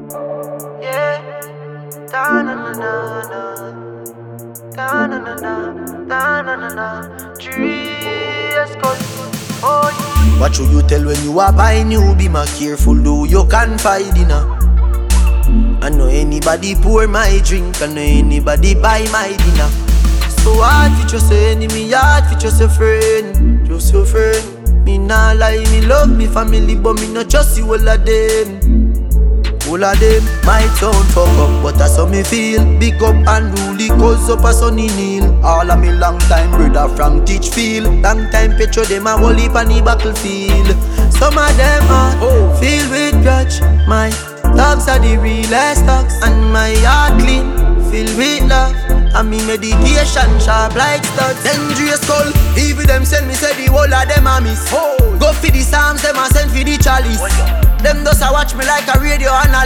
Yeah. Da-na-na-na-na. Da-na-na-na. Da-na-na-na. Dress code. Oh, yeah. What should you tell when you are buying new? Be more careful, though you confide in her. I know anybody pour my drink, I know anybody buy my dinner. So hard for just your enemy, hard for just your friend. Just your friend. Me nah lie, me love me family, but me not trust you all of them. All of them might sound fuck up, but that's how me feel. Big up and rule, cause up a sunny kneel. All of me long time brother from Teachfield. Long time picture them a whole heap on the battlefield. Some of them are filled with grudge. My dogs are the realest dogs, and my heart clean, filled with love. And me medication sharp like studs. Dangerous call, even them send me say the whole of them a miss. Go for the psalms, them a send for the chalice. Them does a watch me like a radio analyst.